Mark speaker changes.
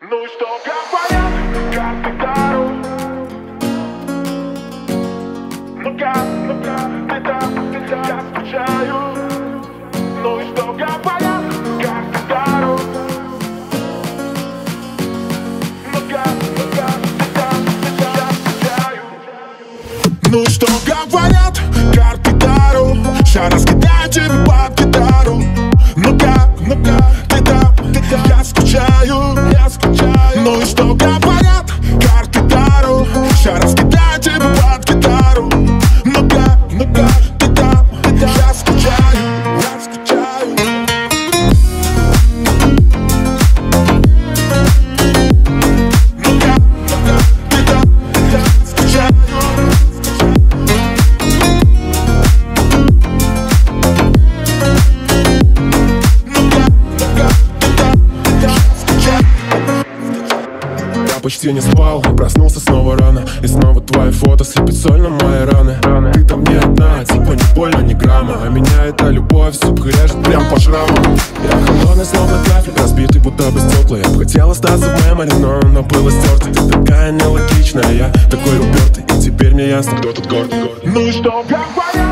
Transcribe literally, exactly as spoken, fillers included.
Speaker 1: Ну и что говорят, как ты дару? Ну как, ну как, ты там, ты там, я скучаю. Ну и что говорят, как ты дару? Ну как, ну как, ты там, ты там, я скучаю. Ну и что говорят, как ты дару? Ща раскидаю тебе под гитару. Ну как, ну как, ты там, ты там, я скучаю, я скучаю. Ну и что говорят, как ты дару? Ща раскидаю тебе под гитару. Ну как, ну как, ты там, ты там, я скучаю, я скучаю. Ну как, ну как, ты там, ты там, скучаю.
Speaker 2: Почти не спал, проснулся снова рано. И снова твои фото слепит соль на мои раны. Ты там не одна, типа не больно, ни грамма. А меня эта любовь, сука, режет прям по шрамам. Я холодный, словно трафик, разбитый, будто бы стекла. Я бы хотел остаться в мемори, но оно было стерто. Ты такая нелогичная, я такой упертый. И теперь мне ясно, кто тут гордый.
Speaker 1: Ну и что говорят?